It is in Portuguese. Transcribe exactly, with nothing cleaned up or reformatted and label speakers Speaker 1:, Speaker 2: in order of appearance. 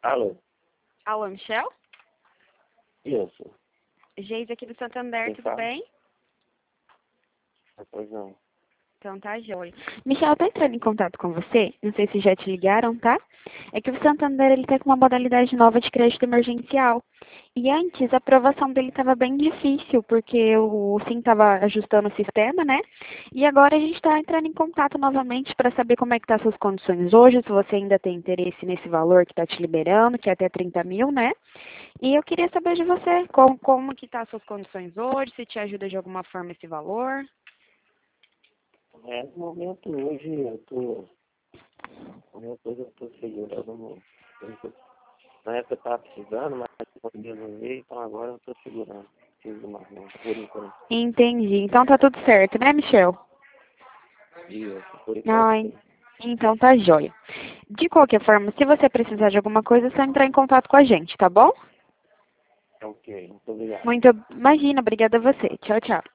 Speaker 1: Alô?
Speaker 2: Alô, Michel?
Speaker 1: Isso.
Speaker 2: Geise aqui do Santander,
Speaker 1: Quem
Speaker 2: tudo
Speaker 1: fala?
Speaker 2: bem?
Speaker 1: Ah, Pois não.
Speaker 2: Então tá, joia. Michel, eu tô entrando em contato com você, não sei se já te ligaram, tá? É que o Santander, ele tá com uma modalidade nova de crédito emergencial. E antes, a aprovação dele estava bem difícil, porque o Sim estava ajustando o sistema, né? E agora a gente está entrando em contato novamente para saber como é que tá as suas condições hoje, se você ainda tem interesse nesse valor que está te liberando, que é até trinta mil, né? E eu queria saber de você, como, como que tá as suas condições hoje, se te ajuda de alguma forma esse valor.
Speaker 1: É, no momento hoje eu tô. No momento hoje eu tô segurando. no- eu tô- Na época eu tava precisando, mas eu consegui resolver, então agora eu tô segurando. Não preciso mais não, por enquanto.
Speaker 2: Entendi. Então tá tudo certo, né, Michel?
Speaker 1: Isso, por enquanto
Speaker 2: Ai,
Speaker 1: sim.
Speaker 2: então tá jóia. De qualquer forma, se você precisar de alguma coisa, é só entrar em contato com a gente, tá bom?
Speaker 1: Ok, muito obrigado.
Speaker 2: Muito, imagina, obrigada a você. Tchau, tchau.